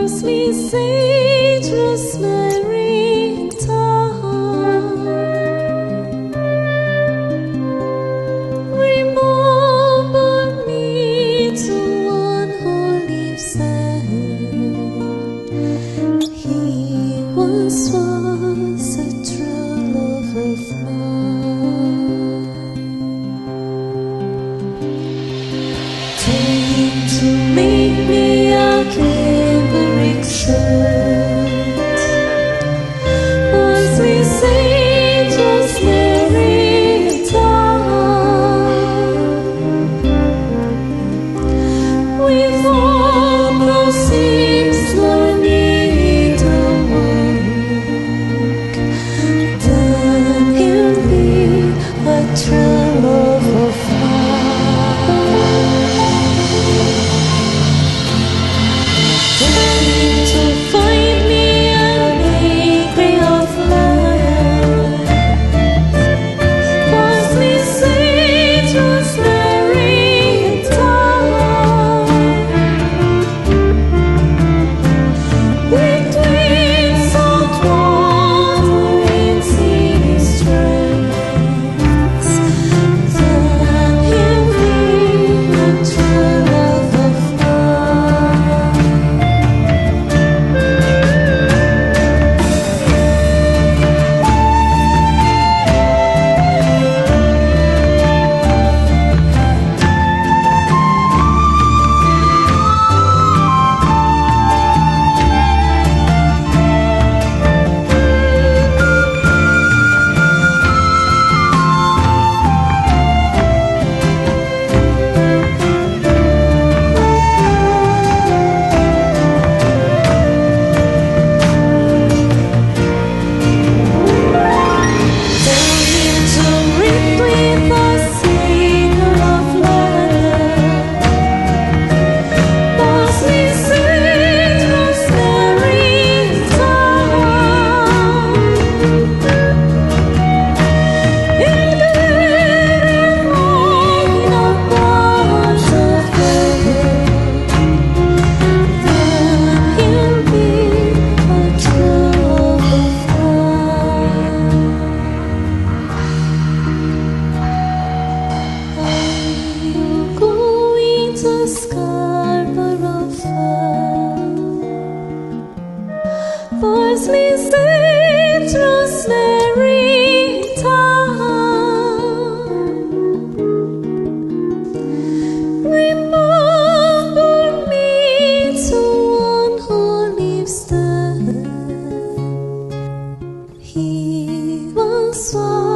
Saint Rosemary Town, remember me to one who lives there. He once was a true love of mine. Tell him to make me a Limerick shirt. Was we Saint Rosemary Town, with all those seams no needlework, then he'll be a true love of mine. To find me a bakery of light, was me Saint Rosemary Town, with wings of water in sea strengths, then he'll be a true love of mine. Scarborough Fair, was me Saint Rosemary Town, remember me to one who lives there. He once was